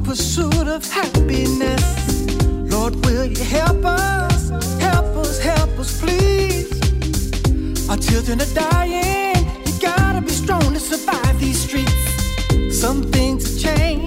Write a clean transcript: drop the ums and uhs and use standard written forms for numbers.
pursuit of happiness. Lord, will you help us? Help us, help us, please. Our children are dying. You gotta be strong to survive these streets. Some things have changed.